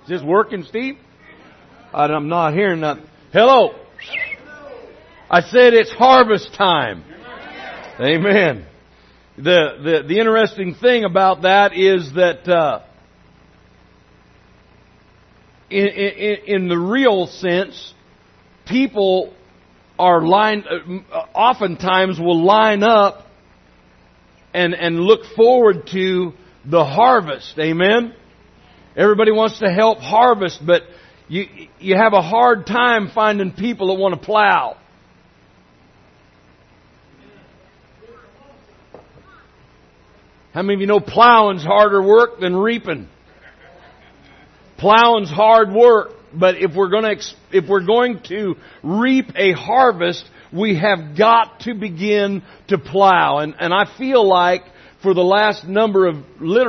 this working, Steve? I'm not hearing nothing. Hello. I said it's harvest time. Amen. The interesting thing about that is that in the real sense, people are oftentimes will line up and look forward to the harvest. Amen. Everybody wants to help harvest, but you have a hard time finding people that want to plow. How many of you know plowing's harder work than reaping? Plowing's hard work, but if we're going to reap a harvest, we have got to begin to plow. And I feel like for the last number of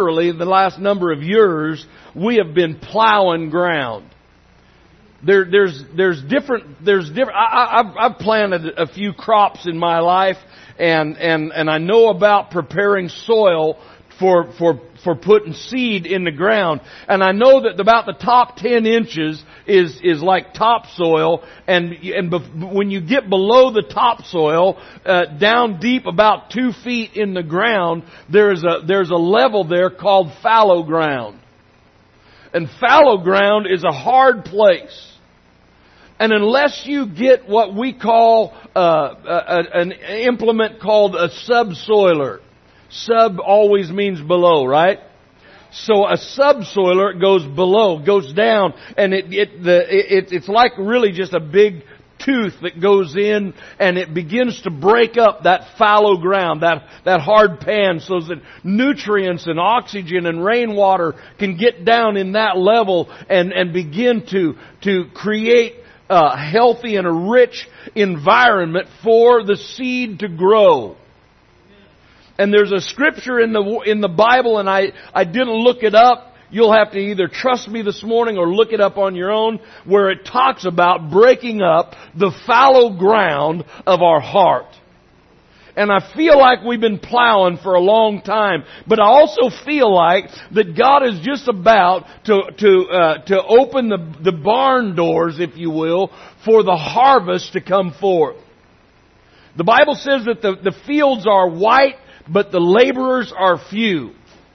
years, we have been plowing ground. There's different. I've planted a few crops in my life, and I know about preparing soil for putting seed in the ground. And I know that about the top 10 inches is like topsoil, and when you get below the topsoil, down deep about 2 feet in the ground, there's a level there called fallow ground. And fallow ground is a hard place. And unless you get what we call an implement called a subsoiler. Sub always means below, right? So a subsoiler goes below, goes down, and it's like really just a big tooth that goes in, and it begins to break up that fallow ground, that hard pan, so that nutrients and oxygen and rainwater can get down in that level and begin to create a healthy and a rich environment for the seed to grow. And there's a scripture in the Bible, and I didn't look it up. You'll have to either trust me this morning or look it up on your own, where it talks about breaking up the fallow ground of our heart. And I feel like we've been plowing for a long time, but I also feel like that God is just about to open the barn doors, if you will, for the harvest to come forth. The Bible says that the fields are white, but the laborers are few.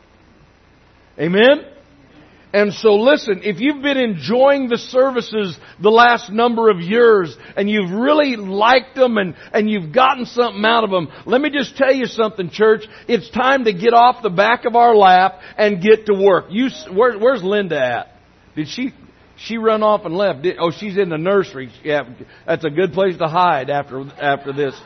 Amen? And so listen, if you've been enjoying the services the last number of years and you've really liked them and you've gotten something out of them, let me just tell you something, church. It's time to get off the back of our lap and get to work. Where's Linda at? Did she run off and left? She's in the nursery. Yeah, that's a good place to hide after this.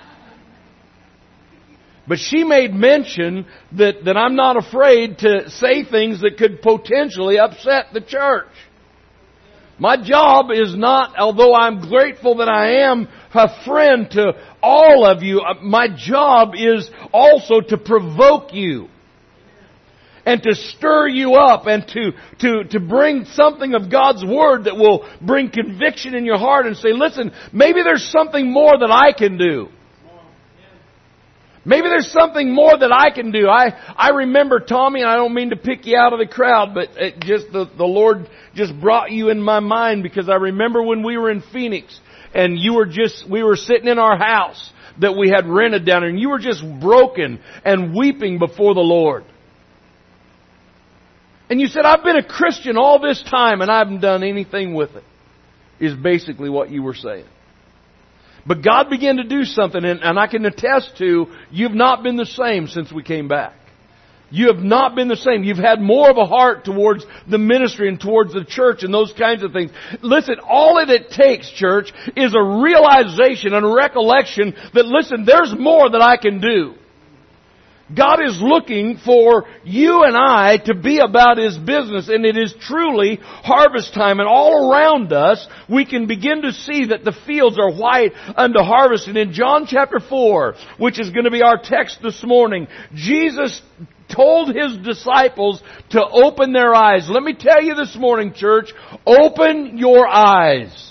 But she made mention that I'm not afraid to say things that could potentially upset the church. My job is not, although I'm grateful that I am a friend to all of you, my job is also to provoke you. And to stir you up and to bring something of God's Word that will bring conviction in your heart and say, listen, maybe there's something more that I can do. Maybe there's something more that I can do. I remember, Tommy, and I don't mean to pick you out of the crowd, but the Lord just brought you in my mind, because I remember when we were in Phoenix and we were sitting in our house that we had rented down there, and you were just broken and weeping before the Lord. And you said, I've been a Christian all this time and I haven't done anything with it, is basically what you were saying. But God began to do something, and I can attest to, you've not been the same since we came back. You have not been the same. You've had more of a heart towards the ministry and towards the church and those kinds of things. Listen, all that it takes, church, is a realization and a recollection that, listen, there's more that I can do. God is looking for you and I to be about His business, and it is truly harvest time. And all around us, we can begin to see that the fields are white unto harvest. And in John chapter 4, which is going to be our text this morning, Jesus told His disciples to open their eyes. Let me tell you this morning, church, open your eyes.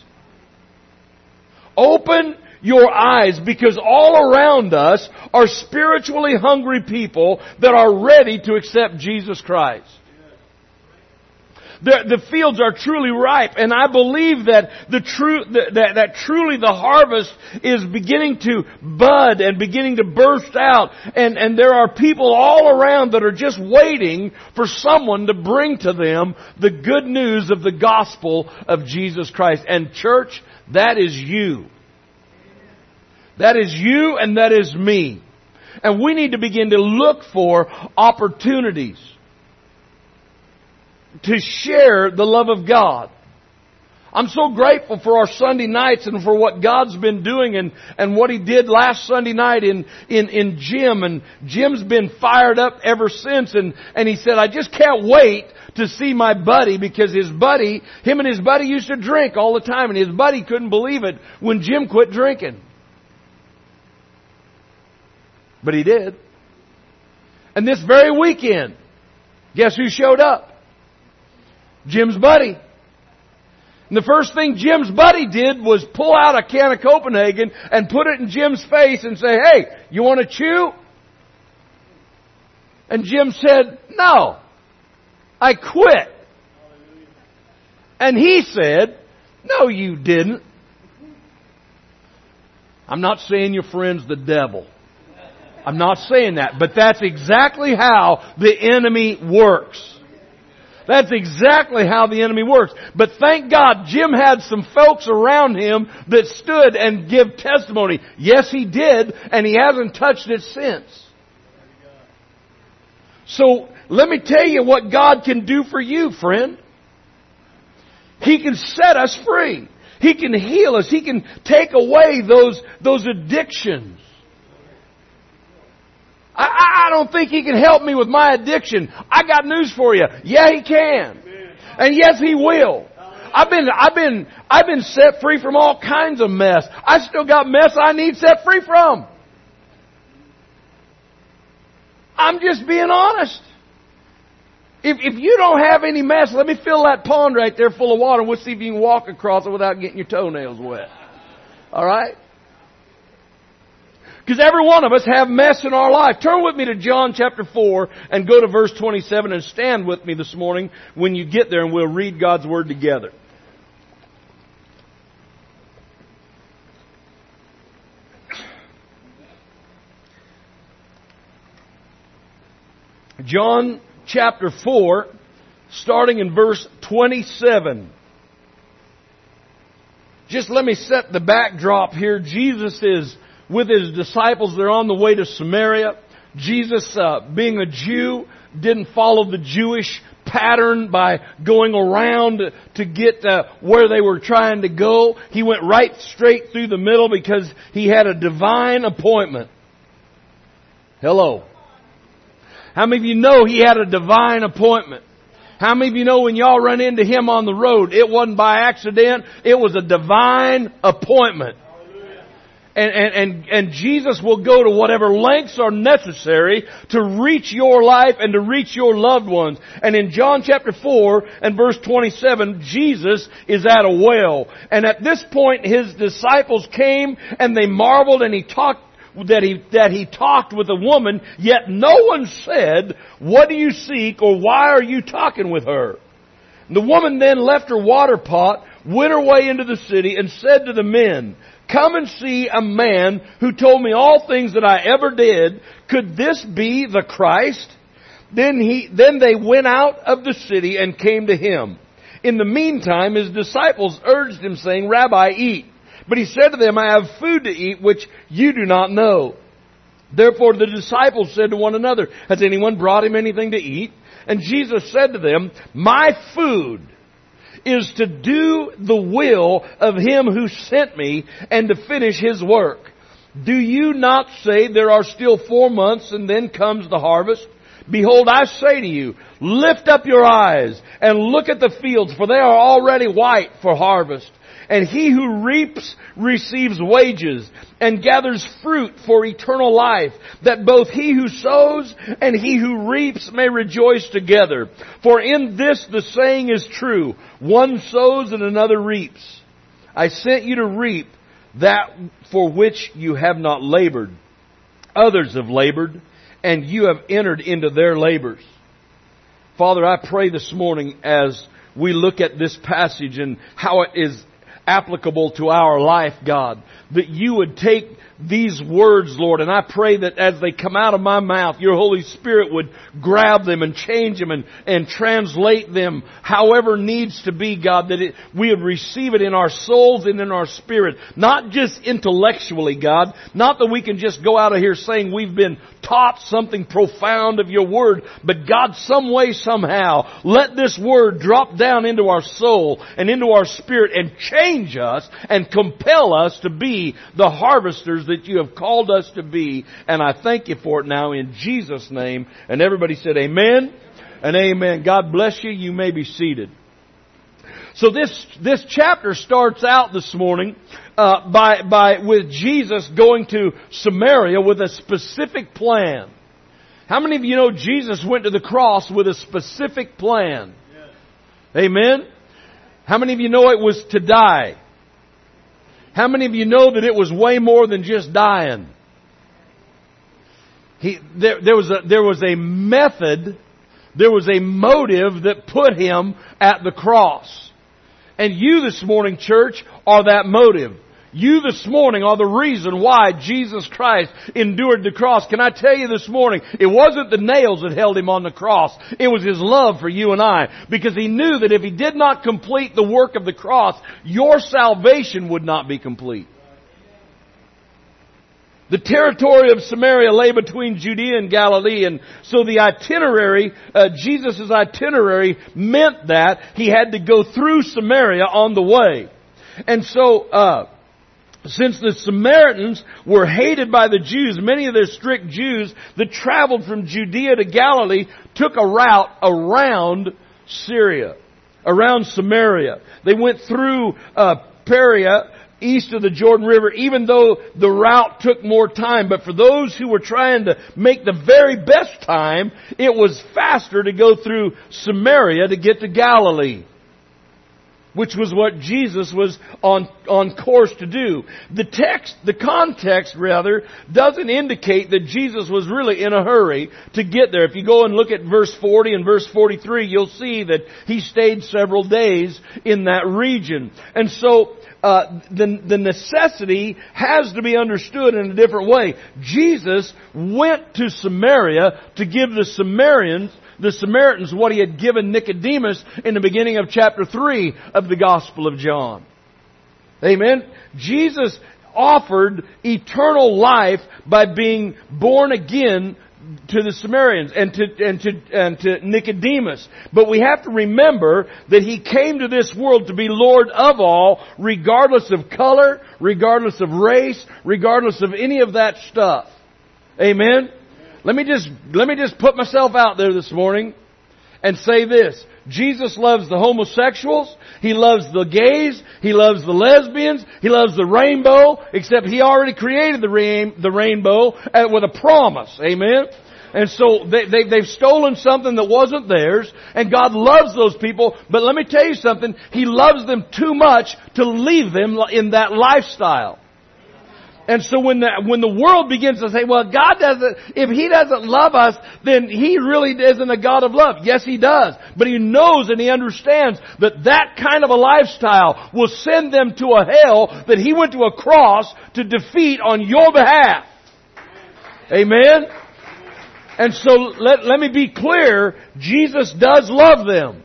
Open your eyes, because all around us are spiritually hungry people that are ready to accept Jesus Christ. The fields are truly ripe, and I believe that that truly the harvest is beginning to bud and beginning to burst out, and there are people all around that are just waiting for someone to bring to them the good news of the gospel of Jesus Christ. And church, that is you. That is you and that is me. And we need to begin to look for opportunities to share the love of God. I'm so grateful for our Sunday nights and for what God's been doing and what He did last Sunday night in Jim. And Jim's been fired up ever since. And he said, I just can't wait to see my buddy, because him and his buddy used to drink all the time. And his buddy couldn't believe it when Jim quit drinking. But he did. And this very weekend, guess who showed up? Jim's buddy. And the first thing Jim's buddy did was pull out a can of Copenhagen and put it in Jim's face and say, hey, you want to chew? And Jim said, no, I quit. And he said, no, you didn't. I'm not saying your friend's the devil. I'm not saying that, but that's exactly how the enemy works. That's exactly how the enemy works. But thank God Jim had some folks around him that stood and give testimony. Yes, he did, and he hasn't touched it since. So let me tell you what God can do for you, friend. He can set us free. He can heal us. He can take away those addictions. I don't think He can help me with my addiction. I got news for you. Yeah, He can. And yes, He will. I've been set free from all kinds of mess. I still got mess I need set free from. I'm just being honest. If you don't have any mess, let me fill that pond right there full of water and we'll see if you can walk across it without getting your toenails wet. All right? Because every one of us have mess in our life. Turn with me to John chapter 4 and go to verse 27 and stand with me this morning when you get there and we'll read God's Word together. John chapter 4, starting in verse 27. Just let me set the backdrop here. Jesus is with His disciples. They're on the way to Samaria. Jesus, being a Jew, didn't follow the Jewish pattern by going around to get where they were trying to go. He went right straight through the middle because He had a divine appointment. Hello. How many of you know He had a divine appointment? How many of you know when y'all run into Him on the road, it wasn't by accident, it was a divine appointment. And Jesus will go to whatever lengths are necessary to reach your life and to reach your loved ones. And in John chapter 4 and verse 27, Jesus is at a well. And at this point, His disciples came and they marveled, and He talked that he talked with a woman, yet no one said, what do you seek, or why are you talking with her? The woman then left her water pot, went her way into the city, and said to the men, come and see a man who told me all things that I ever did. Could this be the Christ? Then they went out of the city and came to Him. In the meantime, His disciples urged Him, saying, Rabbi, eat. But He said to them, I have food to eat which you do not know. Therefore the disciples said to one another, has anyone brought Him anything to eat? And Jesus said to them, my food is to do the will of Him who sent me and to finish His work. Do you not say there are still 4 months and then comes the harvest? Behold, I say to you, lift up your eyes and look at the fields, for they are already white for harvest. And he who reaps receives wages and gathers fruit for eternal life, that both he who sows and he who reaps may rejoice together. For in this the saying is true, one sows and another reaps. I sent you to reap that for which you have not labored. Others have labored, and you have entered into their labors. Father, I pray this morning as we look at this passage and how it is applicable to our life, God, that you would take these words, Lord, and I pray that as they come out of my mouth, your Holy Spirit would grab them and change them and translate them however needs to be, God, that we would receive it in our souls and in our spirit. Not just intellectually, God. Not that we can just go out of here saying we've been taught something profound of your Word, but God, some way, somehow, let this Word drop down into our soul and into our spirit and change us and compel us to be the harvesters that you have called us to be. And I thank you for it now in Jesus' name. And everybody said amen and amen. God bless you. You may be seated. So this chapter starts out this morning with Jesus going to Samaria with a specific plan. How many of you know Jesus went to the cross with a specific plan? Yes. Amen? How many of you know it was to die? How many of you know that it was way more than just dying? There was a method, there was a motive that put Him at the cross. And you this morning, church, are that motive. You this morning are the reason why Jesus Christ endured the cross. Can I tell you this morning, it wasn't the nails that held Him on the cross. It was His love for you and I. Because He knew that if He did not complete the work of the cross, your salvation would not be complete. The territory of Samaria lay between Judea and Galilee, and so the itinerary, Jesus' itinerary meant that He had to go through Samaria on the way. And so, since the Samaritans were hated by the Jews, many of their strict Jews that traveled from Judea to Galilee took a route around Syria, around Samaria. They went through Perea, east of the Jordan River, even though the route took more time. But for those who were trying to make the very best time, it was faster to go through Samaria to get to Galilee, which was what Jesus was on course to do. The context doesn't indicate that Jesus was really in a hurry to get there. If you go and look at verse 40 and verse 43, you'll see that He stayed several days in that region. And so, the necessity has to be understood in a different way. Jesus went to Samaria to give the Samaritans what He had given Nicodemus in the beginning of chapter 3 of the Gospel of John. Amen? Jesus offered eternal life by being born again to the Samaritans and to Nicodemus. But we have to remember that He came to this world to be Lord of all, regardless of color, regardless of race, regardless of any of that stuff. Amen? Let me just put myself out there this morning and say this. Jesus loves the homosexuals. He loves the gays. He loves the lesbians. He loves the rainbow, except He already created the rainbow with a promise. Amen? And so they've stolen something that wasn't theirs, and God loves those people. But let me tell you something. He loves them too much to leave them in that lifestyle. And so when the world begins to say, well, if He doesn't love us, then He really isn't a God of love. Yes, He does. But He knows and He understands that kind of a lifestyle will send them to a hell that He went to a cross to defeat on your behalf. Amen? And so let me be clear, Jesus does love them.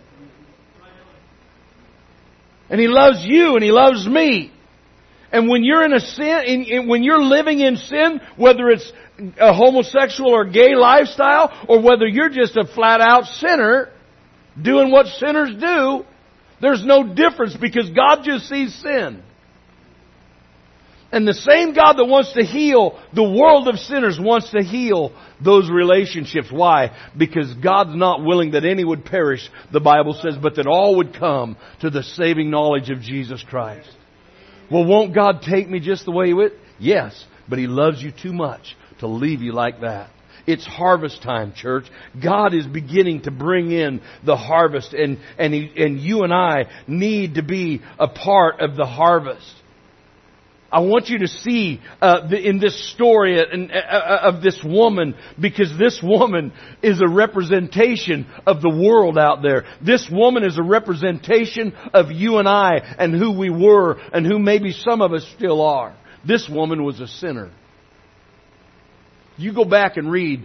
And He loves you and He loves me. And when you're in a sin, when you're living in sin, whether it's a homosexual or gay lifestyle, or whether you're just a flat out sinner doing what sinners do, there's no difference because God just sees sin. And the same God that wants to heal the world of sinners wants to heal those relationships. Why? Because God's not willing that any would perish, the Bible says, but that all would come to the saving knowledge of Jesus Christ. Well, won't God take me just the way He would? Yes, but He loves you too much to leave you like that. It's harvest time, church. God is beginning to bring in the harvest, and you and I need to be a part of the harvest. I want you to see in this story of this woman, because this woman is a representation of the world out there. This woman is a representation of you and I and who we were and who maybe some of us still are. This woman was a sinner. You go back and read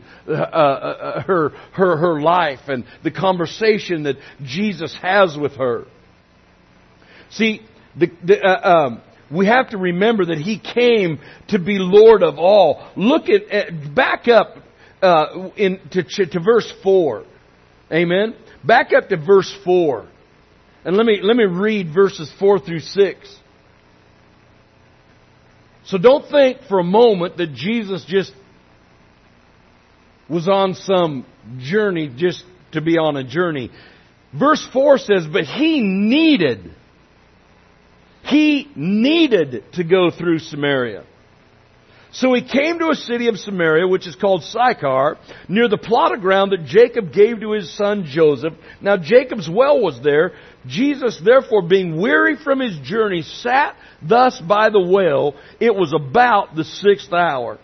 her life and the conversation that Jesus has with her. See, we have to remember that He came to be Lord of all. Look back up to verse 4. Amen. Back up to verse 4, and let me read verses 4 through 6. So don't think for a moment that Jesus just was on some journey just to be on a journey. Verse 4 says, but He needed to go through Samaria. So He came to a city of Samaria, which is called Sychar, near the plot of ground that Jacob gave to his son Joseph. Now Jacob's well was there. Jesus, therefore, being weary from His journey, sat thus by the well. It was about the 6th hour.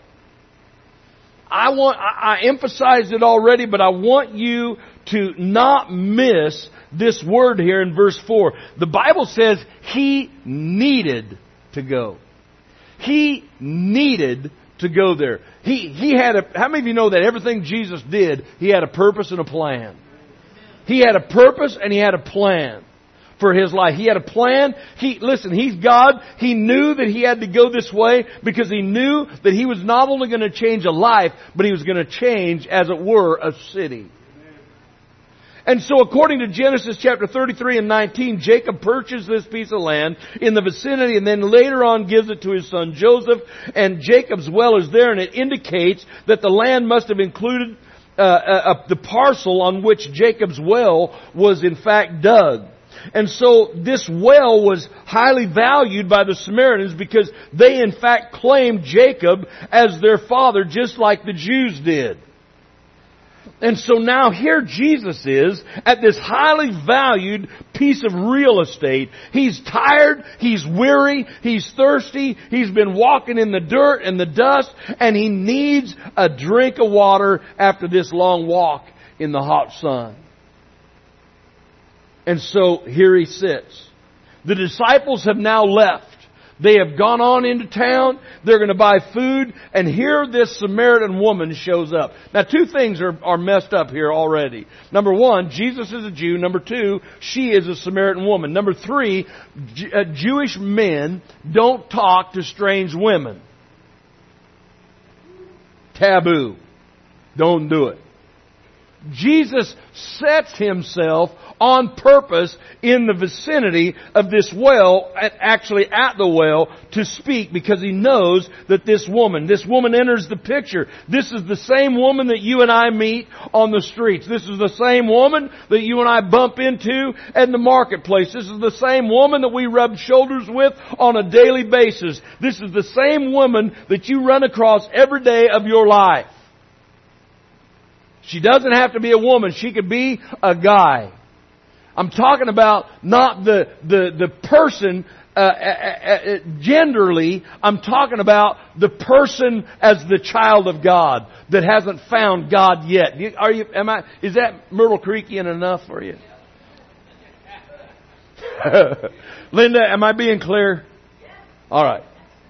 I emphasized it already, but I want you to not miss this word here in verse 4. The Bible says He needed to go. He needed to go there. He had how many of you know that everything Jesus did, He had a purpose and a plan? He had a purpose and He had a plan for His life. He had a plan. Listen, He's God. He knew that He had to go this way because He knew that He was not only going to change a life, but He was going to change, as it were, a city. And so according to Genesis chapter 33 and 19, Jacob purchased this piece of land in the vicinity and then later on gives it to his son Joseph. And Jacob's well is there, and it indicates that the land must have included the parcel on which Jacob's well was in fact dug. And so this well was highly valued by the Samaritans because they in fact claimed Jacob as their father, just like the Jews did. And so now here Jesus is at this highly valued piece of real estate. He's tired, he's weary, he's thirsty, he's been walking in the dirt and the dust, and he needs a drink of water after this long walk in the hot sun. And so here He sits. The disciples have now left. They have gone on into town. They're going to buy food. And here this Samaritan woman shows up. Now 2 things are messed up here already. Number 1, Jesus is a Jew. Number 2, she is a Samaritan woman. Number 3, Jewish men don't talk to strange women. Taboo. Don't do it. Jesus sets Himself on purpose in the vicinity of this well, actually at the well, to speak because He knows that this woman enters the picture. This is the same woman that you and I meet on the streets. This is the same woman that you and I bump into in the marketplace. This is the same woman that we rub shoulders with on a daily basis. This is the same woman that you run across every day of your life. She doesn't have to be a woman. She could be a guy. I'm talking about not the person genderly. I'm talking about the person as the child of God that hasn't found God yet. Is that Myrtle Creekian enough for you? Linda, am I being clear? All right.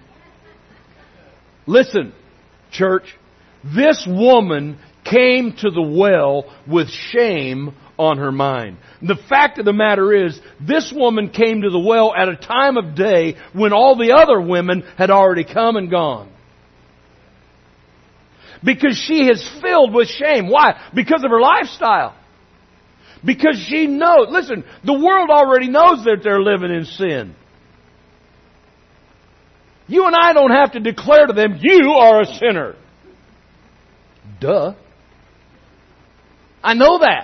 Listen, church. This woman came to the well with shame on her mind. The fact of the matter is, this woman came to the well at a time of day when all the other women had already come and gone. Because she is filled with shame. Why? Because of her lifestyle. Because she knows, listen, the world already knows that they're living in sin. You and I don't have to declare to them, you are a sinner. Duh. I know that.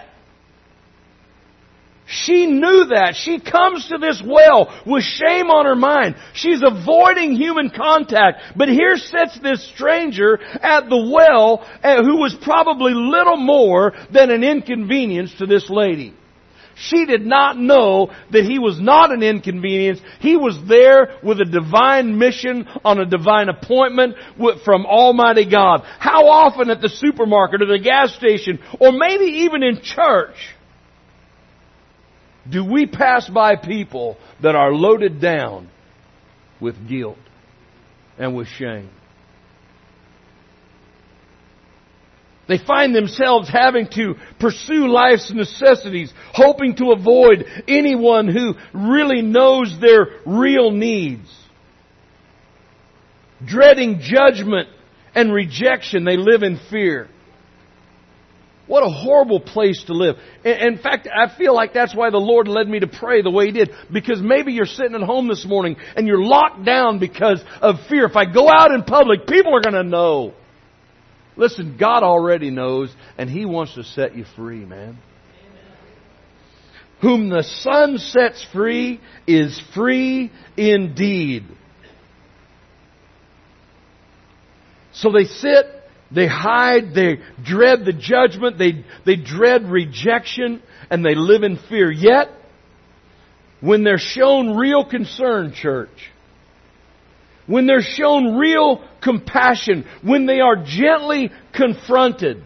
She knew that. She comes to this well with shame on her mind. She's avoiding human contact. But here sits this stranger at the well who was probably little more than an inconvenience to this lady. She did not know that he was not an inconvenience. He was there with a divine mission on a divine appointment from Almighty God. How often at the supermarket or the gas station or maybe even in church do we pass by people that are loaded down with guilt and with shame? They find themselves having to pursue life's necessities, hoping to avoid anyone who really knows their real needs. Dreading judgment and rejection, they live in fear. What a horrible place to live. In fact, I feel like that's why the Lord led me to pray the way He did. Because maybe you're sitting at home this morning and you're locked down because of fear. If I go out in public, people are going to know. Listen, God already knows, and He wants to set you free, man. Amen. Whom the Son sets free is free indeed. So they sit, they hide, they dread the judgment, they dread rejection, and they live in fear. Yet, when they're shown real concern, church, when they're shown real compassion, when they are gently confronted,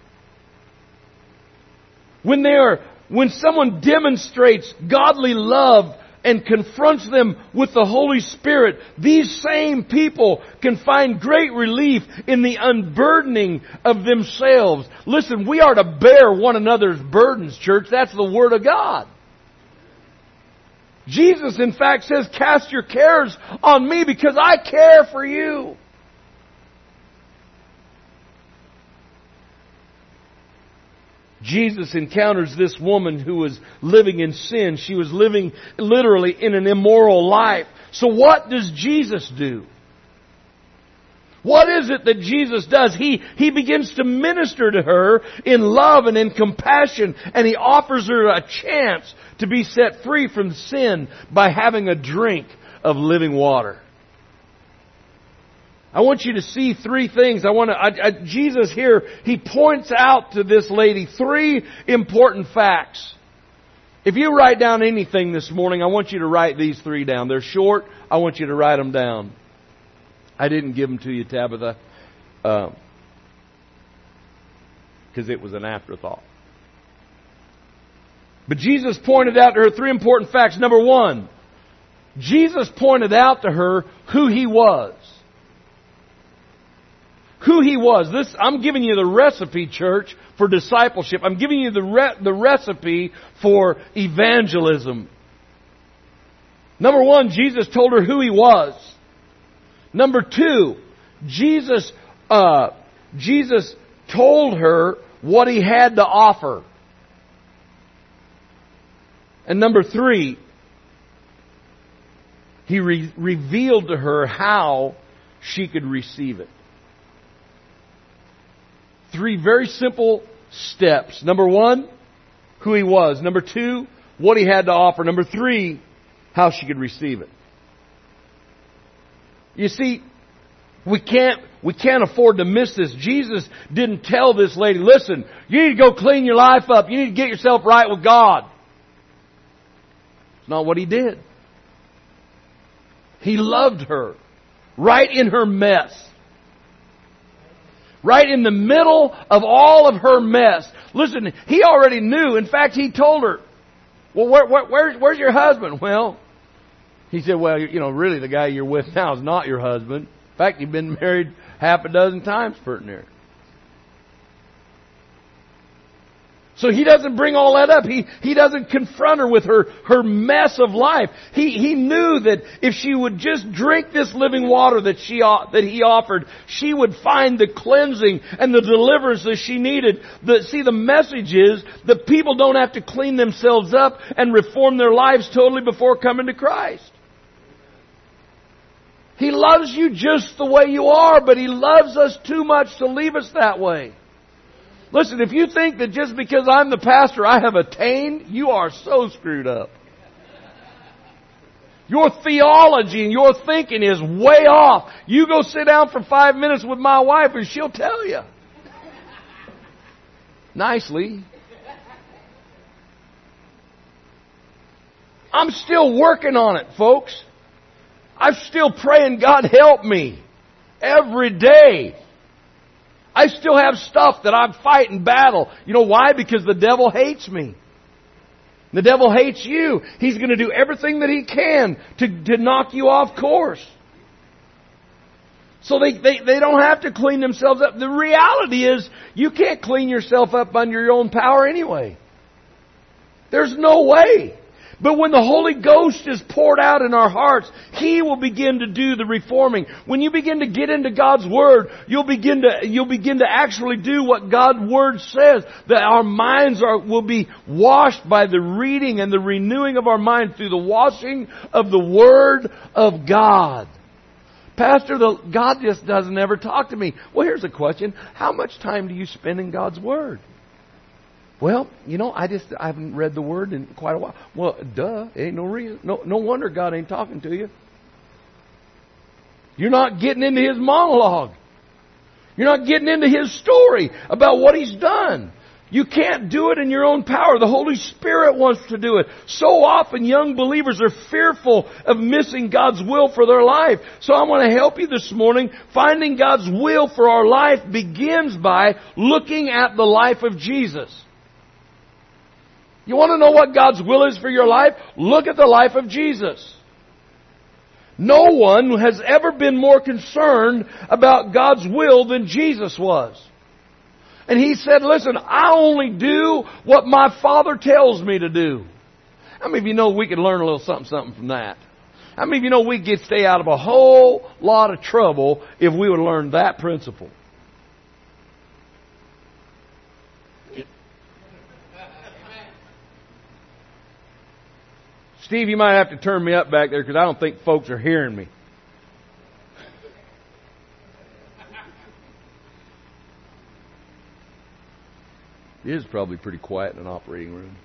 when someone demonstrates godly love and confronts them with the Holy Spirit, these same people can find great relief in the unburdening of themselves. Listen, we are to bear one another's burdens, church. That's the Word of God. Jesus, in fact, says, cast your cares on me because I care for you. Jesus encounters this woman who was living in sin. She was living literally in an immoral life. So what does Jesus do? What is it that Jesus does? He begins to minister to her in love and in compassion, and He offers her a chance to be set free from sin by having a drink of living water. I want you to see three things. Jesus here, He points out to this lady three important facts. If you write down anything this morning, I want you to write these three down. They're short. I want you to write them down. I didn't give them to you, Tabitha, because it was an afterthought. But Jesus pointed out to her three important facts. Number one, Jesus pointed out to her who He was. Who He was. I'm giving you the recipe, church, for discipleship. I'm giving you the recipe for evangelism. Number one, Jesus told her who He was. Number two, Jesus told her what He had to offer. And number three, He revealed to her how she could receive it. Three very simple steps. Number one, who He was. Number two, what He had to offer. Number three, how she could receive it. You see, we can't afford to miss this. Jesus didn't tell this lady, listen, you need to go clean your life up. You need to get yourself right with God. It's not what He did. He loved her right in her mess. Right in the middle of all of her mess. Listen, He already knew. In fact, He told her, well, where's your husband? Well, He said, well, really the guy you're with now is not your husband. In fact, you've been married half a dozen times, pretty near. So He doesn't bring all that up. He doesn't confront her with her mess of life. He knew that if she would just drink this living water that He offered, she would find the cleansing and the deliverance that she needed. The message is that people don't have to clean themselves up and reform their lives totally before coming to Christ. He loves you just the way you are, but He loves us too much to leave us that way. Listen, if you think that just because I'm the pastor I have attained, you are so screwed up. Your theology and your thinking is way off. You go sit down for 5 minutes with my wife and she'll tell you. Nicely. I'm still working on it, folks. I'm still praying, God help me every day. I still have stuff that I'm fighting battle. You know why? Because the devil hates me. The devil hates you. He's going to do everything that he can to knock you off course. So they don't have to clean themselves up. The reality is, you can't clean yourself up under your own power anyway. There's no way. But when the Holy Ghost is poured out in our hearts, He will begin to do the reforming. When you begin to get into God's Word, you'll begin to actually do what God's Word says. That our minds will be washed by the reading and the renewing of our mind through the washing of the Word of God. Pastor, God just doesn't ever talk to me. Well, here's a question. How much time do you spend in God's Word? Well, I haven't read the Word in quite a while. Well, duh. Ain't no reason. No wonder God ain't talking to you. You're not getting into His monologue. You're not getting into His story about what He's done. You can't do it in your own power. The Holy Spirit wants to do it. So often young believers are fearful of missing God's will for their life. So I want to help you this morning. Finding God's will for our life begins by looking at the life of Jesus. You want to know what God's will is for your life? Look at the life of Jesus. No one has ever been more concerned about God's will than Jesus was. And He said, listen, I only do what my Father tells me to do. How many of you know we could learn a little something from that? How many of you know we could stay out of a whole lot of trouble if we would learn that principle? Steve, you might have to turn me up back there because I don't think folks are hearing me. It is probably pretty quiet in an operating room.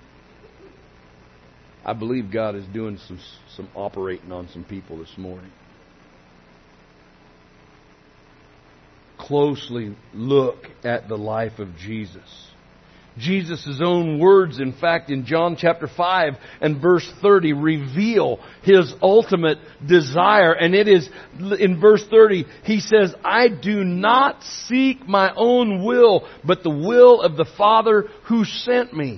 I believe God is doing some operating on some people this morning. Closely look at the life of Jesus. Jesus' own words, in fact, in John chapter 5 and verse 30, reveal His ultimate desire. And it is, in verse 30, He says, I do not seek my own will, but the will of the Father who sent me.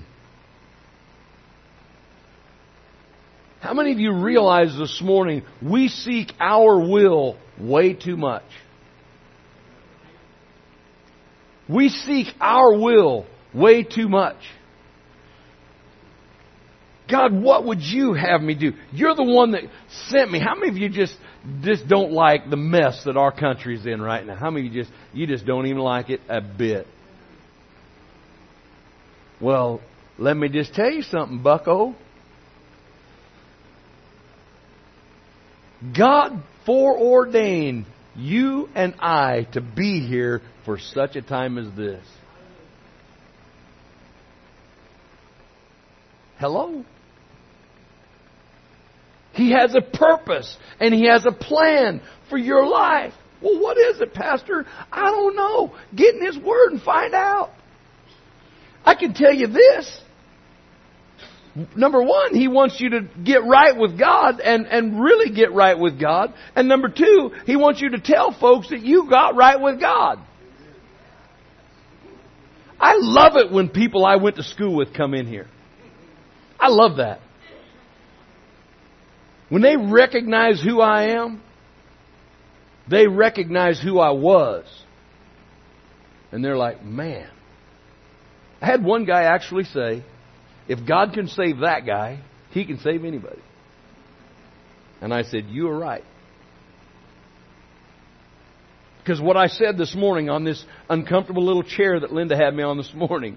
How many of you realize this morning we seek our will way too much? We seek our will way too much. God, what would you have me do? You're the one that sent me. How many of you just don't like the mess that our country's in right now? How many of you just don't even like it a bit? Well, let me just tell you something, bucko. God foreordained you and I to be here for such a time as this. Hello? He has a purpose and He has a plan for your life. Well, what is it, Pastor? I don't know. Get in His Word and find out. I can tell you this. Number one, He wants you to get right with God and really get right with God. And number two, He wants you to tell folks that you got right with God. I love it when people I went to school with come in here. I love that. When they recognize who I am, they recognize who I was. And they're like, man. I had one guy actually say, if God can save that guy, He can save anybody. And I said, you are right. Because what I said this morning on this uncomfortable little chair that Linda had me on this morning,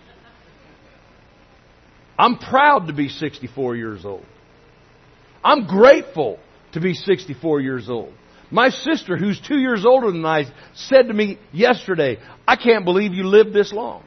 I'm proud to be 64 years old. I'm grateful to be 64 years old. My sister, who's 2 years older than I, said to me yesterday, I can't believe you lived this long.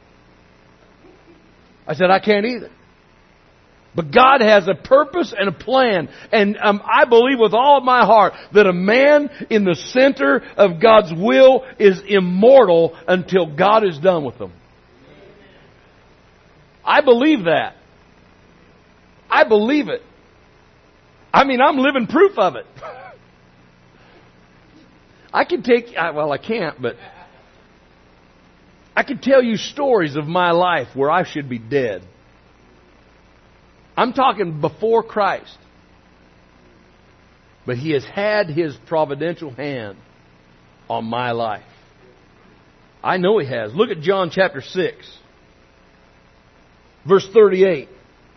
I said, I can't either. But God has a purpose and a plan. And I believe with all of my heart that a man in the center of God's will is immortal until God is done with them. I believe that. I believe it. I mean, I'm living proof of it. I can't, but I could tell you stories of my life where I should be dead. I'm talking before Christ. But He has had His providential hand on my life. I know He has. Look at John chapter 6, verse 38.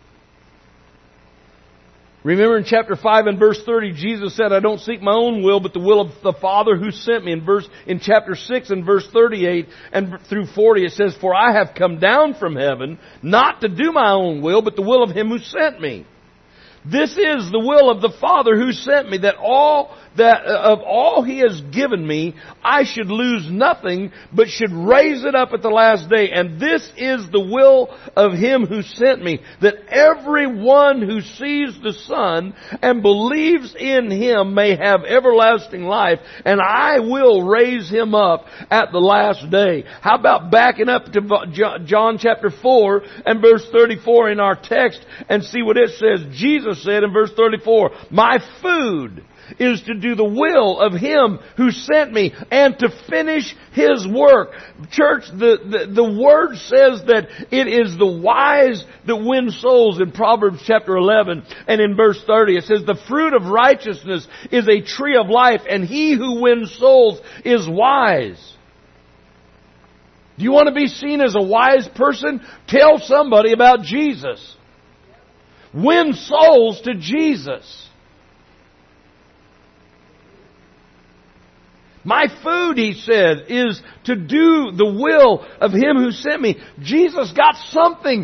Remember in chapter 5 and verse 30, Jesus said, I don't seek my own will, but the will of the Father who sent me. In chapter 6 and verse 38 and through 40, it says, For I have come down from heaven, not to do my own will, but the will of Him who sent me. This is the will of the Father who sent me, that of all He has given me, I should lose nothing, but should raise it up at the last day. And this is the will of Him who sent me, that everyone who sees the Son and believes in Him may have everlasting life, and I will raise him up at the last day. How about backing up to John chapter 4 and verse 34 in our text and see what it says? Jesus said in verse 34, My food is to do the will of Him who sent me and to finish His work. Church, the Word says that it is the wise that win souls in Proverbs chapter 11 and in verse 30. It says, The fruit of righteousness is a tree of life, and he who wins souls is wise. Do you want to be seen as a wise person? Tell somebody about Jesus. Win souls to Jesus. My food, He said, is to do the will of Him who sent me. Jesus got something,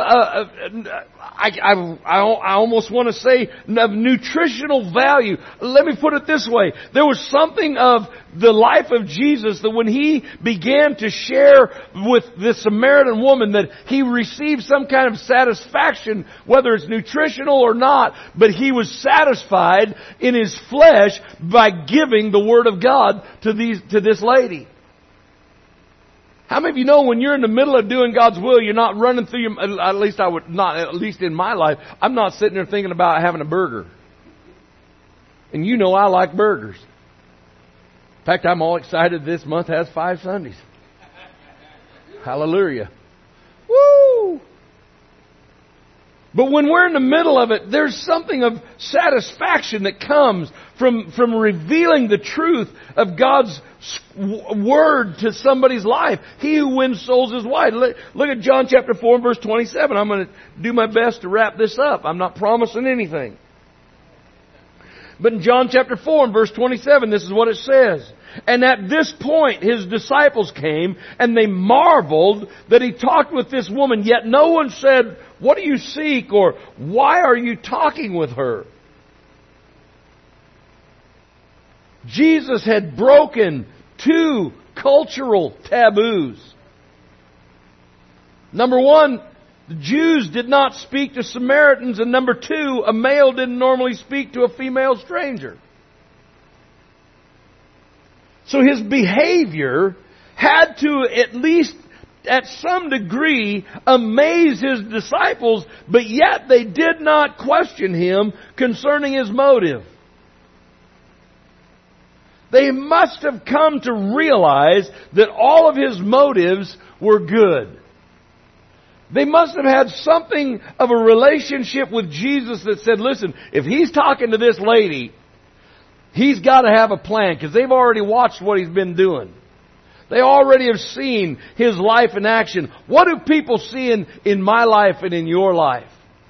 I almost want to say, of nutritional value. Let me put it this way. There was something of the life of Jesus that when He began to share with the Samaritan woman, that He received some kind of satisfaction, whether it's nutritional or not, but He was satisfied in His flesh by giving the Word of God to this lady. How many of you know when you're in the middle of doing God's will, you're not running through your, at least in my life, I'm not sitting there thinking about having a burger. And you know I like burgers. In fact, I'm all excited this month has 5 Sundays. Hallelujah. Woo! But when we're in the middle of it, there's something of satisfaction that comes from revealing the truth of God's Word to somebody's life. He who wins souls is wise. Look at John chapter 4 and verse 27. I'm going to do my best to wrap this up. I'm not promising anything. But in John chapter 4 and verse 27, this is what it says. And at this point, His disciples came, and they marveled that He talked with this woman. Yet no one said, What do you seek? Or why are you talking with her? Jesus had broken 2 cultural taboos. Number 1, the Jews did not speak to Samaritans. And number 2, a male didn't normally speak to a female stranger. So His behavior had to, at least at some degree, amaze His disciples, but yet they did not question Him concerning His motive. They must have come to realize that all of His motives were good. They must have had something of a relationship with Jesus that said, listen, if He's talking to this lady, He's got to have a plan, because they've already watched what He's been doing. They already have seen His life in action. What do people see in my life and in your life?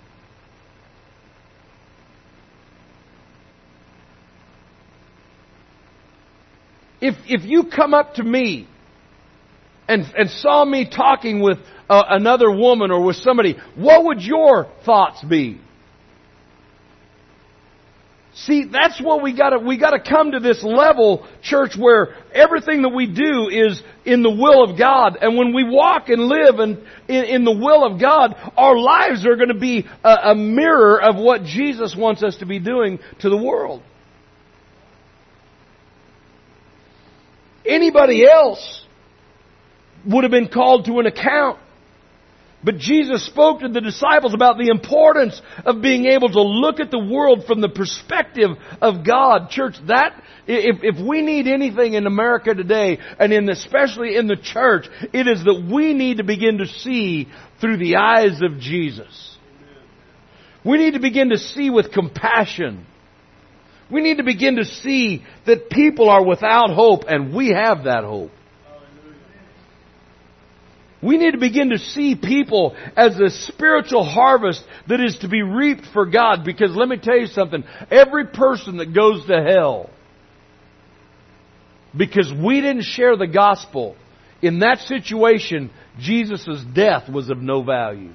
If you come up to me and saw me talking with another woman or with somebody, what would your thoughts be? See, that's what we gotta come to this level, church, where everything that we do is in the will of God. And when we walk and live in the will of God, our lives are going to be a mirror of what Jesus wants us to be doing to the world. Anybody else would have been called to an account. But Jesus spoke to the disciples about the importance of being able to look at the world from the perspective of God. Church, if we need anything in America today, and especially in the church, it is that we need to begin to see through the eyes of Jesus. We need to begin to see with compassion. We need to begin to see that people are without hope, and we have that hope. We need to begin to see people as the spiritual harvest that is to be reaped for God. Because let me tell you something. Every person that goes to hell because we didn't share the gospel, in that situation, Jesus' death was of no value.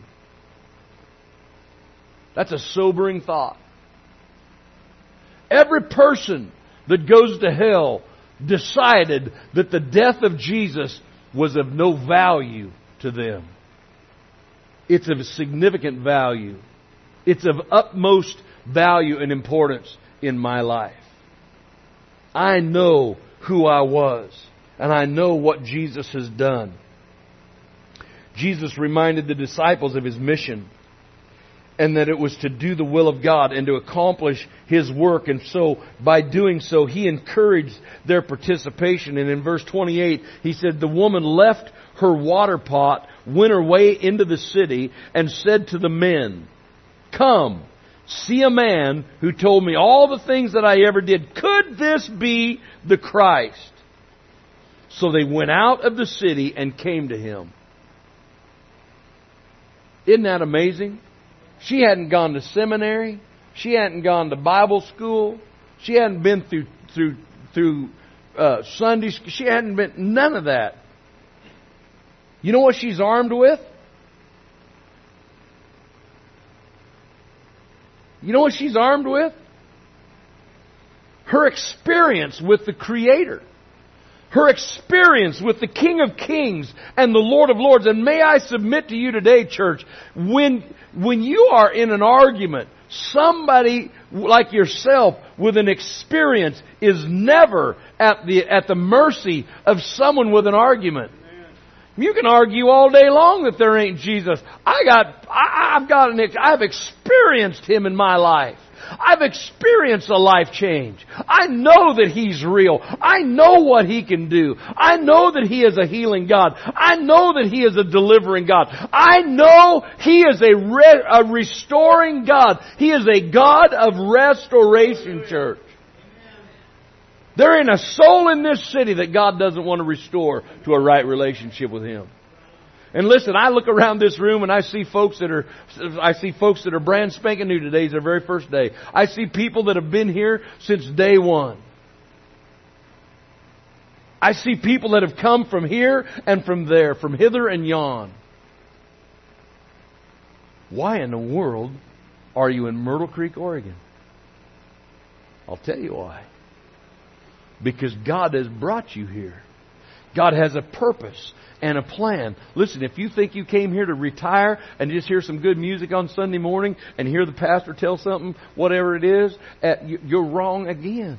That's a sobering thought. Every person that goes to hell decided that the death of Jesus was of no value to them. It's of significant value. It's of utmost value and importance in my life. I know who I was, and I know what Jesus has done. Jesus reminded the disciples of His mission, and that it was to do the will of God and to accomplish His work. And so, by doing so, He encouraged their participation. And in verse 28, He said, the woman left her water pot, went her way into the city, and said to the men, come, see a man who told me all the things that I ever did. Could this be the Christ? So they went out of the city and came to Him. Isn't that amazing? She hadn't gone to seminary. She hadn't gone to Bible school. She hadn't been through Sunday school. She hadn't been none of that. You know what she's armed with? You know what she's armed with? Her experience with the Creator. Her experience with the King of Kings and the Lord of Lords. And may I submit to you today, church, when you are in an argument, somebody like yourself with an experience is never at the mercy of someone with an argument. You can argue all day long that there ain't Jesus. I've experienced Him in my life. I've experienced a life change. I know that He's real. I know what He can do. I know that He is a healing God. I know that He is a delivering God. I know He is a restoring God. He is a God of restoration, church. There ain't a soul in this city that God doesn't want to restore to a right relationship with Him. And listen, I look around this room and I see folks that are brand spanking new. Today's their very first day. I see people that have been here since day one. I see people that have come from here and from there, from hither and yon. Why in the world are you in Myrtle Creek, Oregon? I'll tell you why. Because God has brought you here. God has a purpose and a plan. Listen, if you think you came here to retire and just hear some good music on Sunday morning and hear the pastor tell something, whatever it is, you're wrong again.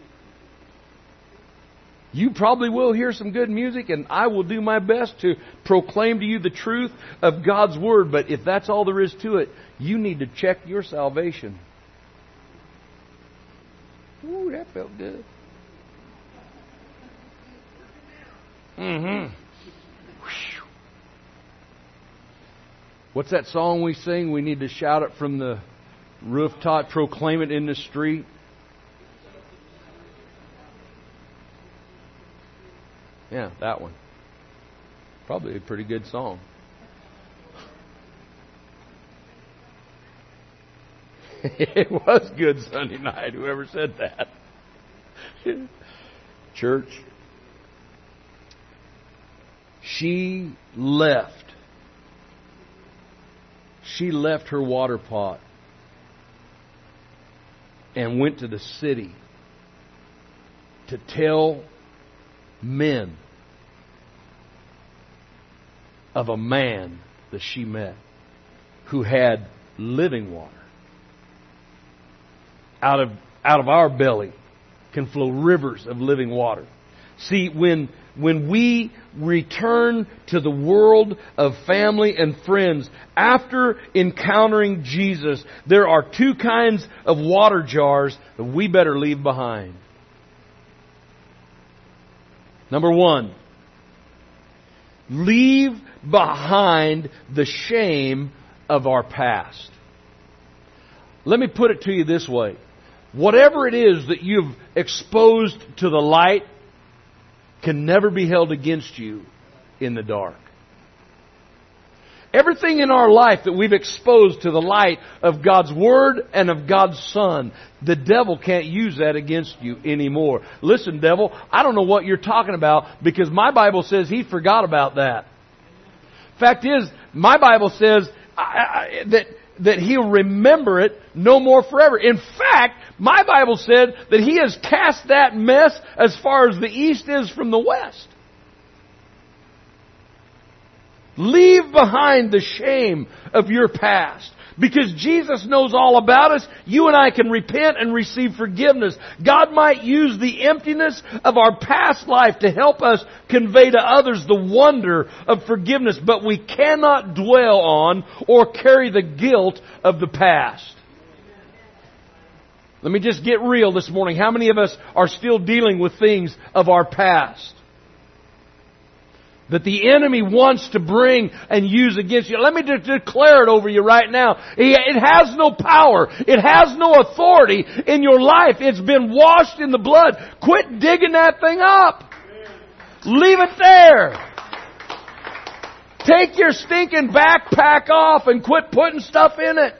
You probably will hear some good music, and I will do my best to proclaim to you the truth of God's Word. But if that's all there is to it, you need to check your salvation. Ooh, that felt good. What's that song we sing? We need to shout it from the rooftop, proclaim it in the street. Yeah, that one. Probably a pretty good song. It was good Sunday night, whoever said that. Church, she left her water pot and went to the city to tell men of a man that she met who had living water. Out of our belly can flow rivers of living water. See, when when we return to the world of family and friends after encountering Jesus, there are two kinds of water jars that we better leave behind. Number one, leave behind the shame of our past. Let me put it to you this way. Whatever it is that you've exposed to the light can never be held against you in the dark. Everything in our life that we've exposed to the light of God's Word and of God's Son, the devil can't use that against you anymore. Listen, devil, I don't know what you're talking about because my Bible says he forgot about that. Fact is, my Bible says that he'll remember it no more forever. In fact, my Bible said that he has cast that mess as far as the east is from the west. Leave behind the shame of your past. Because Jesus knows all about us, you and I can repent and receive forgiveness. God might use the emptiness of our past life to help us convey to others the wonder of forgiveness, but we cannot dwell on or carry the guilt of the past. Let me just get real this morning. How many of us are still dealing with things of our past that the enemy wants to bring and use against you? Let me just declare it over you right now. It has no power. It has no authority in your life. It's been washed in the blood. Quit digging that thing up. Leave it there. Take your stinking backpack off and quit putting stuff in it.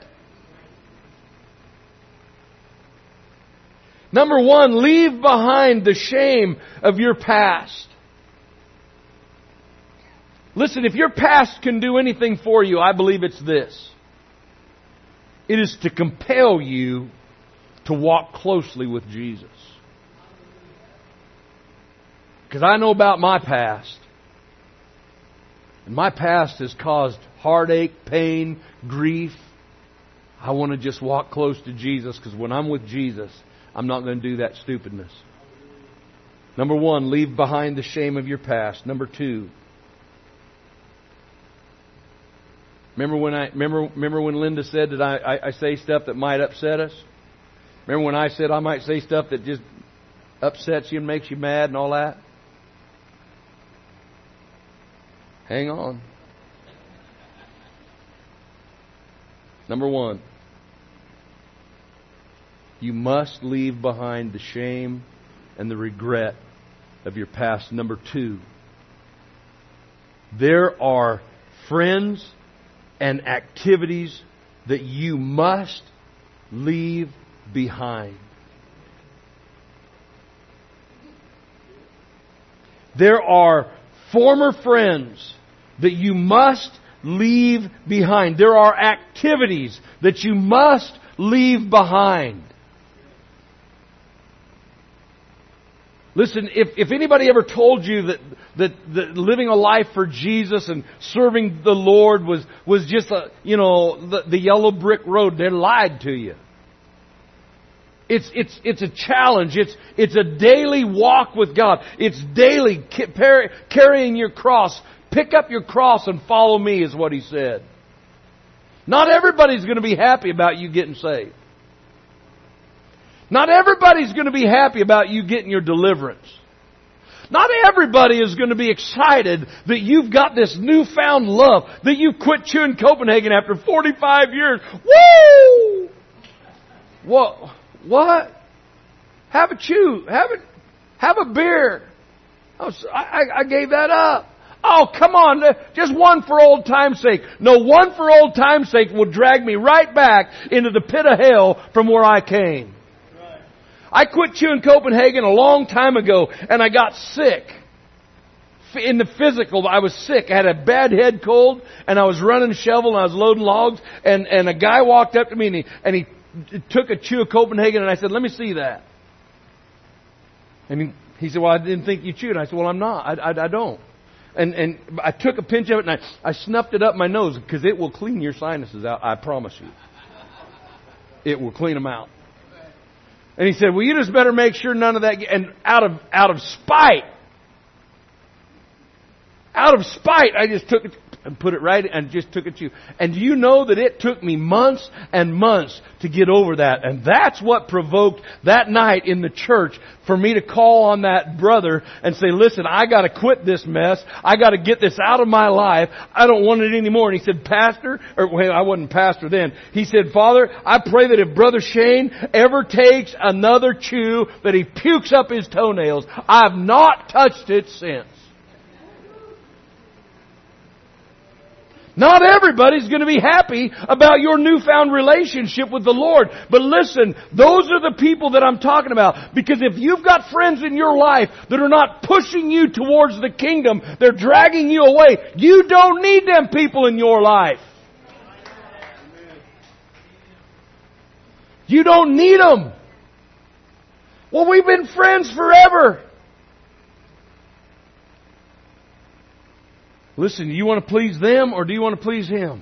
Number one, leave behind the shame of your past. Listen, if your past can do anything for you, I believe it's this. It is to compel you to walk closely with Jesus. Because I know about my past. And my past has caused heartache, pain, grief. I want to just walk close to Jesus because when I'm with Jesus, I'm not going to do that stupidness. Number one, leave behind the shame of your past. Number two, remember when Linda said that I say stuff that might upset us? Remember when I said I might say stuff that just upsets you and makes you mad and all that? Hang on. Number one, you must leave behind the shame and the regret of your past. Number two, there are friends and activities that you must leave behind. There are former friends that you must leave behind. There are activities that you must leave behind. Listen, if anybody ever told you that living a life for Jesus and serving the Lord was just the yellow brick road, they lied to you. It's a challenge. It's a daily walk with God. It's daily carrying your cross. Pick up your cross and follow me is what He said. Not everybody's going to be happy about you getting saved. Not everybody's going to be happy about you getting your deliverance. Not everybody is going to be excited that you've got this newfound love, that you've quit chewing Copenhagen after 45 years. Woo! What? Have a chew. Have a beer. I gave that up. Oh, come on. Just one for old time's sake. No, one for old time's sake will drag me right back into the pit of hell from where I came. I quit chewing Copenhagen a long time ago, and I got sick. In the physical, I was sick. I had a bad head cold, and I was running a shovel, and I was loading logs, and a guy walked up to me, and he took a chew of Copenhagen, and I said, "Let me see that." And he said, "Well, I didn't think you chewed." And I said, "Well, I'm not. I don't." And I took a pinch of it, and I snuffed it up my nose, because it will clean your sinuses out, I promise you. It will clean them out. And he said, "Well, you just better make sure none of that." And out of spite, out of spite, I just took it and put it right and just took it to you. And do you know that it took me months and months to get over that? And that's what provoked that night in the church for me to call on that brother and say, listen, I got to quit this mess. I got to get this out of my life. I don't want it anymore. And he said, Pastor, I wasn't pastor then. He said, Father, I pray that if Brother Shane ever takes another chew, that he pukes up his toenails. I've not touched it since. Not everybody's going to be happy about your newfound relationship with the Lord. But listen, those are the people that I'm talking about. Because if you've got friends in your life that are not pushing you towards the kingdom, they're dragging you away. You don't need them people in your life. You don't need them. Well, we've been friends forever. Listen, do you want to please them or do you want to please Him?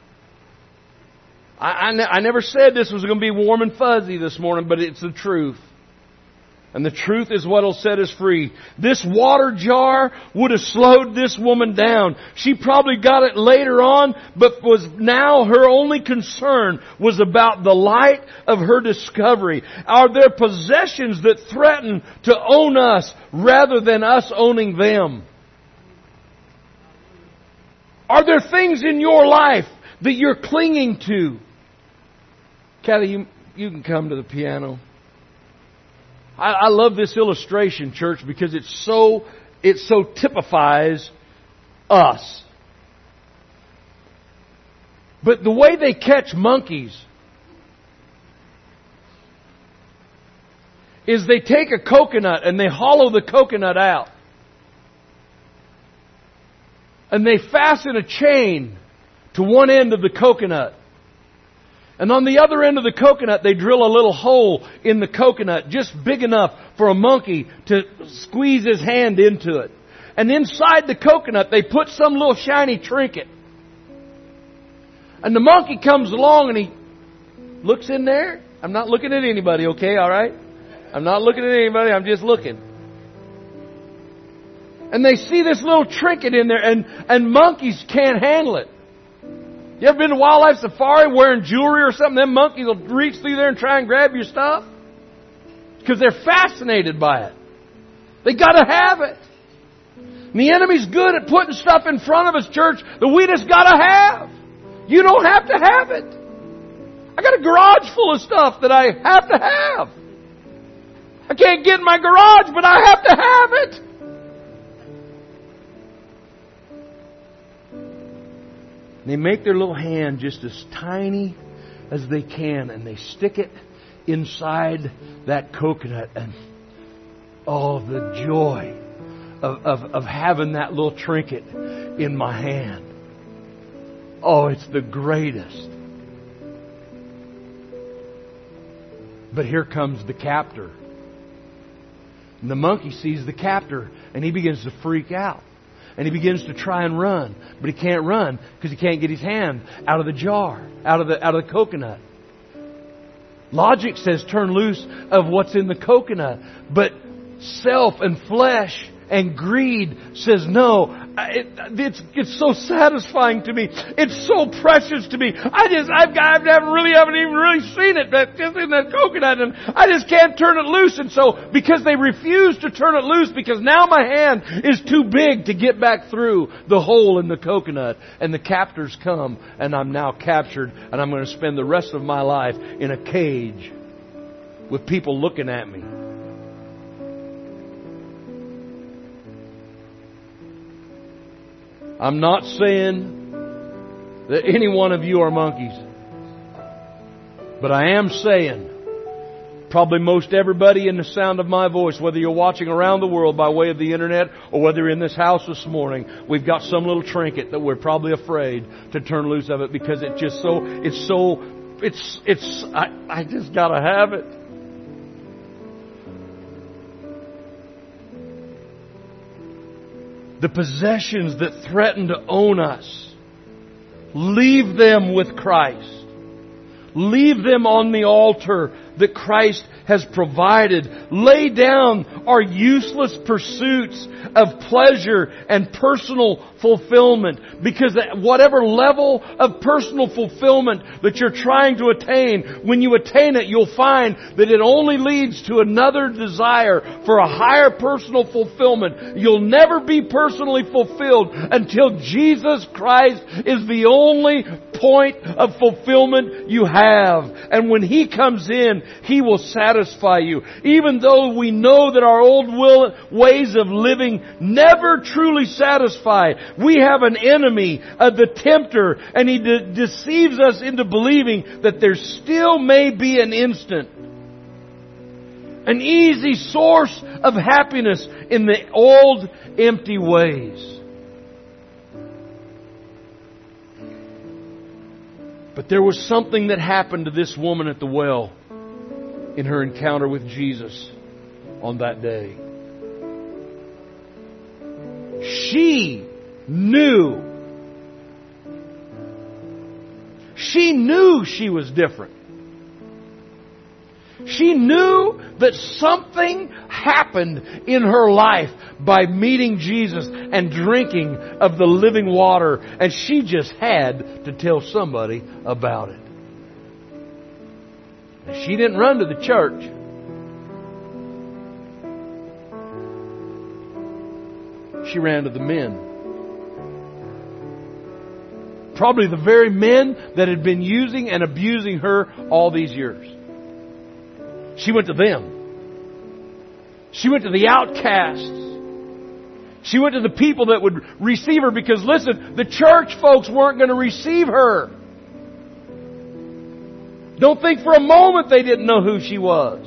I never said this was going to be warm and fuzzy this morning, but it's the truth. And the truth is what will set us free. This water jar would have slowed this woman down. She probably got it later on, but was now her only concern was about the light of her discovery. Are there possessions that threaten to own us rather than us owning them? Are there things in your life that you're clinging to? Kathy, you can come to the piano. I love this illustration, church, because it so typifies us. But the way they catch monkeys is they take a coconut and they hollow the coconut out. And they fasten a chain to one end of the coconut. And on the other end of the coconut, they drill a little hole in the coconut, just big enough for a monkey to squeeze his hand into it. And inside the coconut, they put some little shiny trinket. And the monkey comes along and he looks in there. I'm not looking at anybody, okay, all right? I'm not looking at anybody, I'm just looking. And they see this little trinket in there, and monkeys can't handle it. You ever been to wildlife safari wearing jewelry or something? Them monkeys will reach through there and try and grab your stuff. Because they're fascinated by it. They got to have it. And the enemy's good at putting stuff in front of us, church, that we just got to have. You don't have to have it. I got a garage full of stuff that I have to have. I can't get in my garage, but I have to have it. They make their little hand just as tiny as they can, and they stick it inside that coconut. And oh, the joy of having that little trinket in my hand. Oh, it's the greatest. But here comes the captor. And the monkey sees the captor, and he begins to freak out. And he begins to try and run. But he can't run because he can't get his hand out of the jar, out of the coconut. Logic says turn loose of what's in the coconut. But self and flesh and greed says no. It's so satisfying to me. It's so precious to me. I haven't even really seen it, but just in that coconut, and I just can't turn it loose. And so, because they refuse to turn it loose, because now my hand is too big to get back through the hole in the coconut, and the captors come, and I'm now captured, and I'm going to spend the rest of my life in a cage with people looking at me. I'm not saying that any one of you are monkeys. But I am saying, probably most everybody in the sound of my voice, whether you're watching around the world by way of the internet or whether you're in this house this morning, we've got some little trinket that we're probably afraid to turn loose of it because I just gotta have it. The possessions that threaten to own us, leave them with Christ. Leave them on the altar that Christ has provided. Lay down our useless pursuits of pleasure and personal fulfillment, because at whatever level of personal fulfillment that you're trying to attain, when you attain it, you'll find that it only leads to another desire for a higher personal fulfillment. You'll never be personally fulfilled until Jesus Christ is the only point of fulfillment you have. And when He comes in, He will satisfy you. Even though we know that our old ways of living never truly satisfy, we have an enemy, the tempter, and he deceives us into believing that there still may be an instant, an easy source of happiness in the old empty ways. But there was something that happened to this woman at the well in her encounter with Jesus on that day. She knew. She knew she was different. She knew that something happened in her life by meeting Jesus and drinking of the living water, and she just had to tell somebody about it. She didn't run to the church. She ran to the men. Probably the very men that had been using and abusing her all these years. She went to them. She went to the outcasts. She went to the people that would receive her, because listen, the church folks weren't going to receive her. Don't think for a moment they didn't know who she was.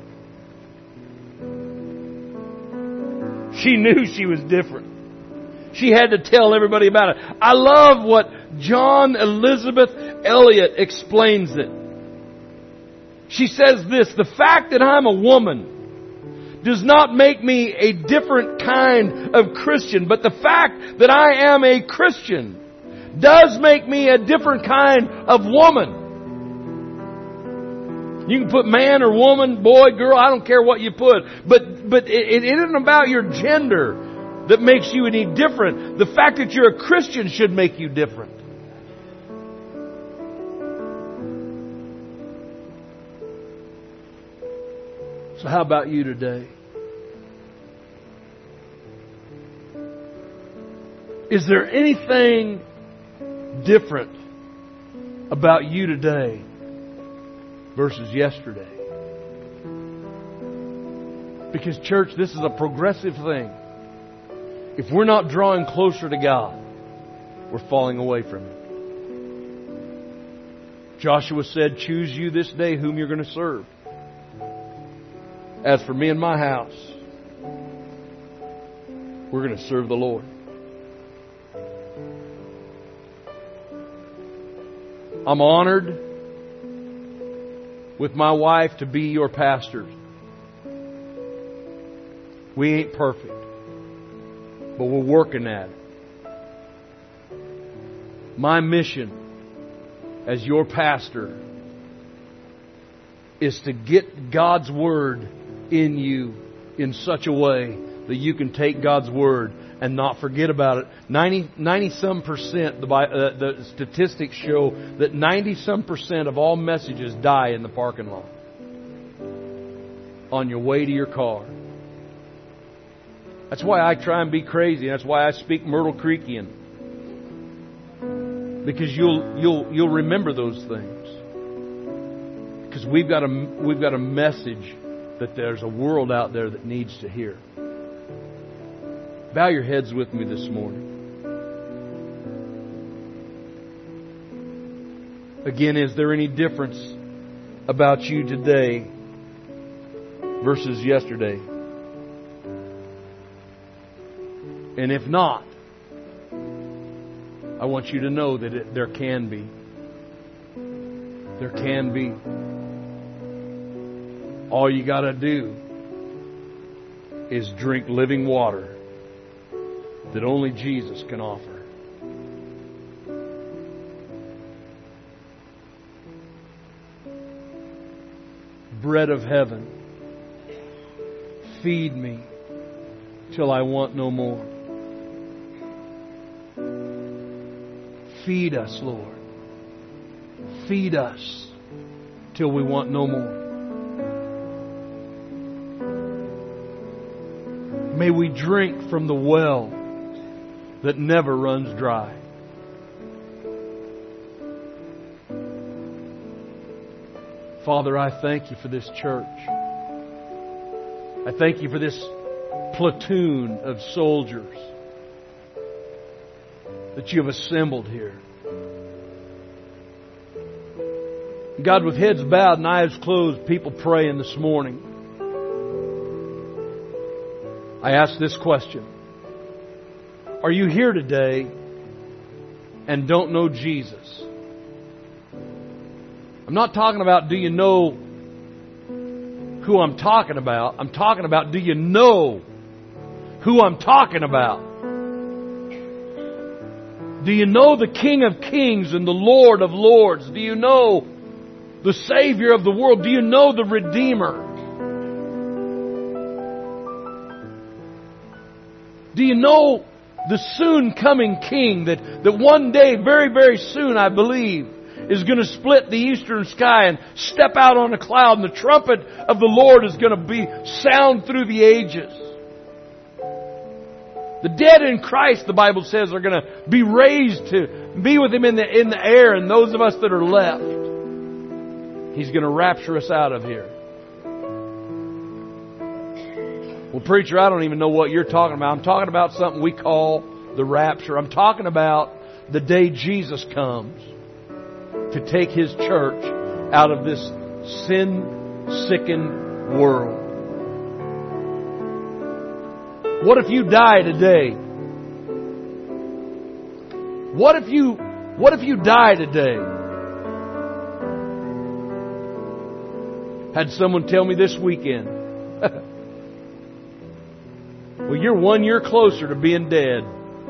She knew she was different. She had to tell everybody about it. I love what John Elizabeth Elliot explains it. She says this: the fact that I'm a woman does not make me a different kind of Christian, but the fact that I am a Christian does make me a different kind of woman. You can put man or woman, boy, girl, I don't care what you put. But it isn't about your gender that makes you any different. The fact that you're a Christian should make you different. So how about you today? Is there anything different about you today versus yesterday? Because church, this is a progressive thing. If we're not drawing closer to God, we're falling away from Him. Joshua said, choose you this day whom you're going to serve. As for me and my house, we're going to serve the Lord. I'm honored with my wife to be your pastor. We ain't perfect, but we're working at it. My mission as your pastor is to get God's Word in you in such a way that you can take God's Word and not forget about it. 90-some%, the statistics show that 90-some% of all messages die in the parking lot on your way to your car. That's why I try and be crazy. That's why I speak Myrtle Creekian. Because you'll remember those things. Because we've got a message that there's a world out there that needs to hear. Bow your heads with me this morning. Again, is there any difference about you today versus yesterday? And if not, I want you to know that there can be. There can be. All you got to do is drink living water that only Jesus can offer. bread of heaven. Feed me till I want no more. Feed us, Lord. Feed us till we want no more. May we drink from the well that never runs dry. Father, I thank You for this church. I thank You for this platoon of soldiers that You have assembled here. God, with heads bowed and eyes closed, people praying this morning. I ask this question. Are you here today and don't know Jesus? I'm not talking about do you know who I'm talking about. I'm talking about do you know who I'm talking about? Do you know the King of Kings and the Lord of Lords? Do you know the Savior of the world? Do you know the Redeemer? Do you know the soon coming King that one day, very, very soon, I believe, is going to split the eastern sky and step out on a cloud, and the trumpet of the Lord is going to sound through the ages. The dead in Christ, the Bible says, are going to be raised to be with Him in the air, and those of us that are left, He's going to rapture us out of here. Well, preacher, I don't even know what you're talking about. I'm talking about something we call the rapture. I'm talking about the day Jesus comes to take His church out of this sin-sickened world. What if you die today? What if you die today? Had someone tell me this weekend, well, you're 1 year closer to being dead.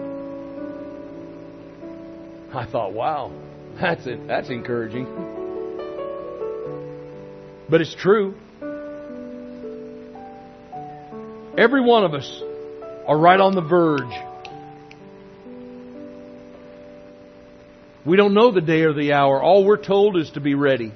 I thought, wow, that's encouraging. But it's true. Every one of us are right on the verge. We don't know the day or the hour. All we're told is to be ready.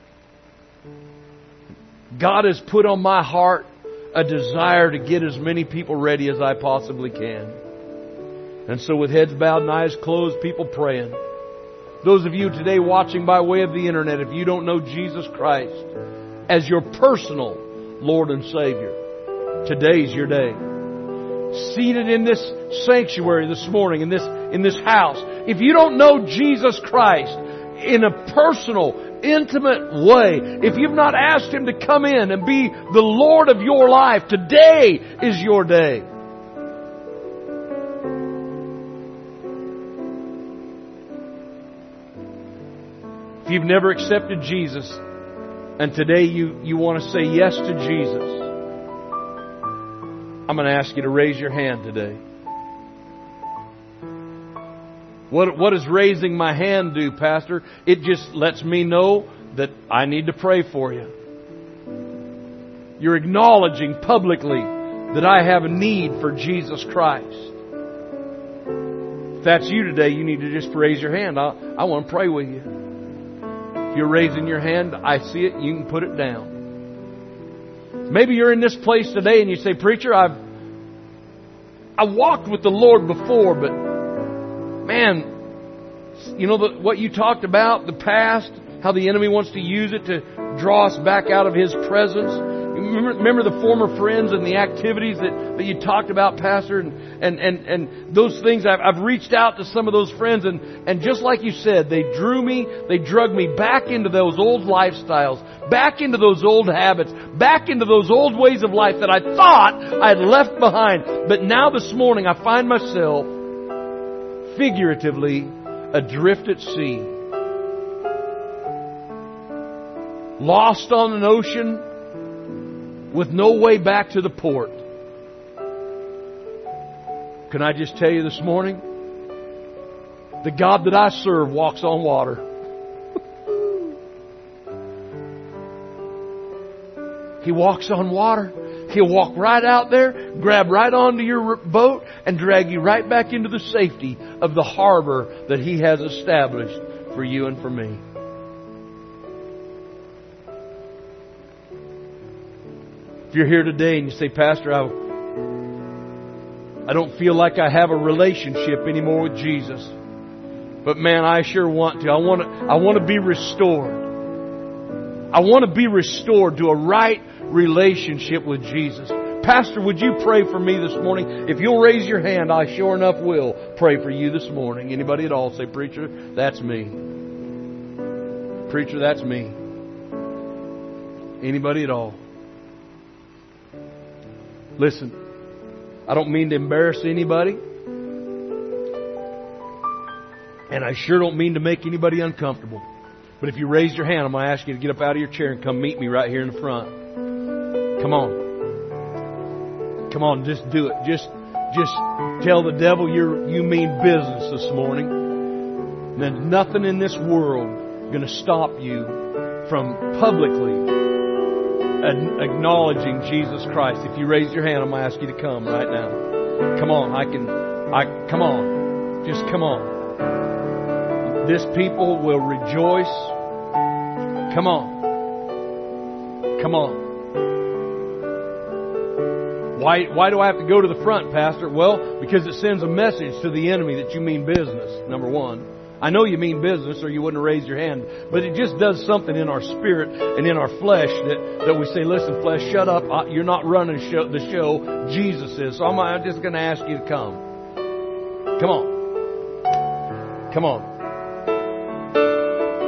God has put on my heart a desire to get as many people ready as I possibly can. And so with heads bowed and eyes closed, people praying. Those of you today watching by way of the internet, if you don't know Jesus Christ as your personal Lord and Savior, today's your day. Seated in this sanctuary this morning, in this house, if you don't know Jesus Christ in a personal, intimate way, if you've not asked Him to come in and be the Lord of your life, today is your day. If you've never accepted Jesus and today you want to say yes to Jesus, I'm going to ask you to raise your hand today. What does raising my hand do, Pastor? It just lets me know that I need to pray for you. You're acknowledging publicly that I have a need for Jesus Christ. If that's you today, you need to just raise your hand. I want to pray with you. If you're raising your hand, I see it. You can put it down. Maybe you're in this place today and you say, preacher, I walked with the Lord before, but man, you know what you talked about, the past, how the enemy wants to use it to draw us back out of His presence. Remember the former friends and the activities that you talked about, Pastor, and those things. I've reached out to some of those friends, and just like you said, they drug me back into those old lifestyles, back into those old habits, back into those old ways of life that I thought I had left behind. But now this morning I find myself figuratively adrift at sea, lost on an ocean with no way back to the port. Can I just tell you this morning, the God that I serve walks on water. He walks on water. He'll walk right out there, grab right onto your boat, and drag you right back into the safety of the harbor that He has established for you and for me. If you're here today and you say, Pastor, I don't feel like I have a relationship anymore with Jesus, but man, I sure want to. I want to be restored. I want to be restored to a right relationship with Jesus. Pastor, would you pray for me this morning? If you'll raise your hand, I sure enough will pray for you this morning. Anybody at all say, Preacher, that's me. Preacher, that's me. Anybody at all? Listen, I don't mean to embarrass anybody. And I sure don't mean to make anybody uncomfortable. But if you raise your hand, I'm going to ask you to get up out of your chair and come meet me right here in the front. Come on. Come on, just do it. Just tell the devil you mean business this morning. And there's nothing in this world going to stop you from publicly acknowledging Jesus Christ. If you raise your hand, I'm going to ask you to come right now. Come on, come on. Just come on. This people will rejoice. Come on. Come on. Why do I have to go to the front, Pastor? Well, because it sends a message to the enemy that you mean business, number one. I know you mean business or you wouldn't have raised your hand, but it just does something in our spirit and in our flesh that we say, listen, flesh, shut up. You're not running the show. Jesus is. So I'm just going to ask you to come. Come on. Come on.